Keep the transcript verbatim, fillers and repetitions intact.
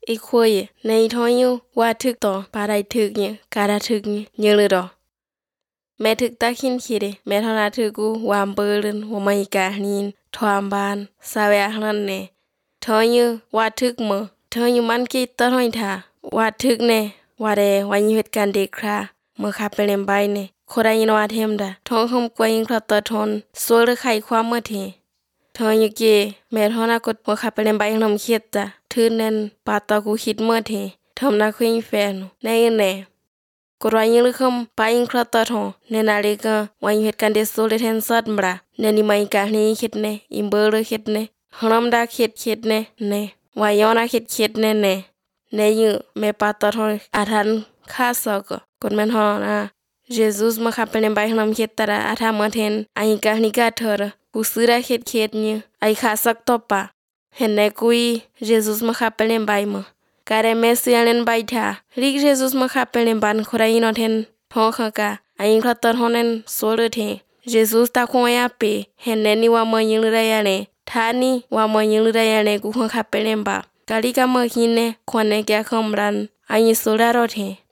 อีคุยในท้อยอยู่ว่าถึกต่อปาได้ถึกเนี่ยการาถึกเนี่ยเยอะเลยดอแม่ถึกตาขินคิดแม่ทนาถึกูวามเบิร์นว่าไม่กาหนินทวามบานสาวะหันเนท้อยอยู่ว่าถึกมอท้อยอยู่มันกิตท้อยทาว่าถึกเนว่าเดวันอยู่เหตุการณ์เด็กคราเมื่อคาเป็นใบเนโคได้ยินว่าเทมดาท้องคำกวยยิงคราตทนสวยหรือไขความเมื่อเทท้อยอยู่เกแม่ท้อนักกดเมื่อคาเป็นใบนมเคียดจ้ะทื่นแน่นปาตอกูคิดเมื่อเททำนักคุยแฟนในแน่กดว่ายิงหรือคำไปยิงคราตทอนในนาฬิกาวันอยู่เหตุการณ์เดสโซเลเทนซัดมราในนิมัยกาหนี้คิดเนอิมเบอร์คิดเนหนำดาคิดคิดเนเนวายอนาคิดคิดเนเนในอยู่แม่ปาตอทอนอาทันข้าสอกกดแม่นฮอนะเยซูสมาขับเป็นใบหนำคิดตระอาทามาเทนอันกาหนี้กาเธอกูซื้อได้คิดคิดเนี่ยไอข้าสักตบปะเห็นในกุยเยซูสมาขับเป็นใบมั้งการเมสยาเลนใบทาลิกเยซูสมาขับเป็นบันคนไรนอเทนท้องข้ากาอันคราตอนฮอนันโซลเทเยซูสตาคงยาเปเห็นในนี่ว่ามันยิงเลยยาเนท่านี่ว่ามันยิงเลยยาเนกูคงขับเป็นบากาลิกาเมื่อหินเนคนในแก่คำรันอันโซลาโรเท